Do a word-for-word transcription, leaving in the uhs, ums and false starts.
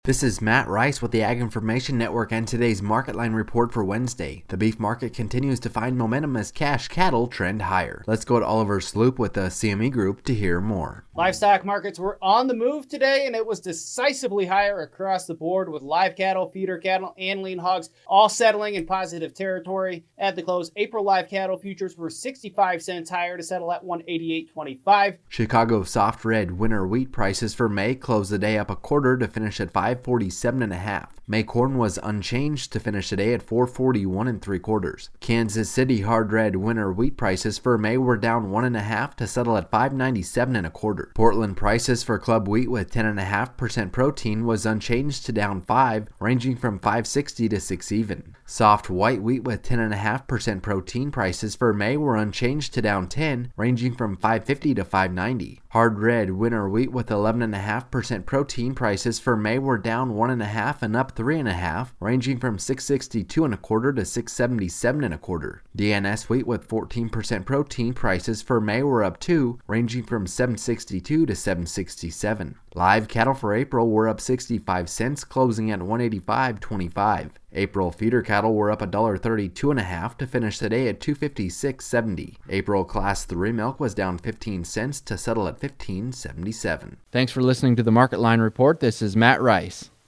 This is Matt Rice with the Ag Information Network and today's Market Line report for Wednesday. The beef market continues to find momentum as cash cattle trend higher. Let's go to Oliver Sloop with the C M E Group to hear more. Livestock markets were on the move today, and it was decisively higher across the board with live cattle, feeder cattle, and lean hogs all settling in positive territory. At the close, April live cattle futures were sixty-five cents higher to settle at one eighty-eight twenty-five. Chicago soft red winter wheat prices for May closed the day up a quarter to finish at five forty-seven and a half. May corn was unchanged to finish the day at four forty-one and three quarters. Kansas City hard red winter wheat prices for May were down one and a half to settle at five ninety-seven and a quarter. Portland prices for club wheat with ten and a half percent protein was unchanged to down five, ranging from five sixty to six even. Soft white wheat with ten and a half percent protein prices for May were unchanged to down ten, ranging from five fifty to five ninety. Hard red winter wheat with eleven and a half percent protein prices for May were down one and a half and up three and a half, ranging from six sixty-two and a quarter to six seventy-seven and a quarter. D N S wheat with fourteen percent protein prices for May were up two, ranging from seven sixty-two to seven sixty-seven. Live cattle for April were up sixty-five cents, closing at one eighty-five twenty-five. April feeder cattle were up one dollar thirty-two and a half to finish the day at two fifty-six seventy. April class three milk was down fifteen cents to settle at fifteen seventy-seven. Thanks for listening to the Market Line report. This is Matt Rice.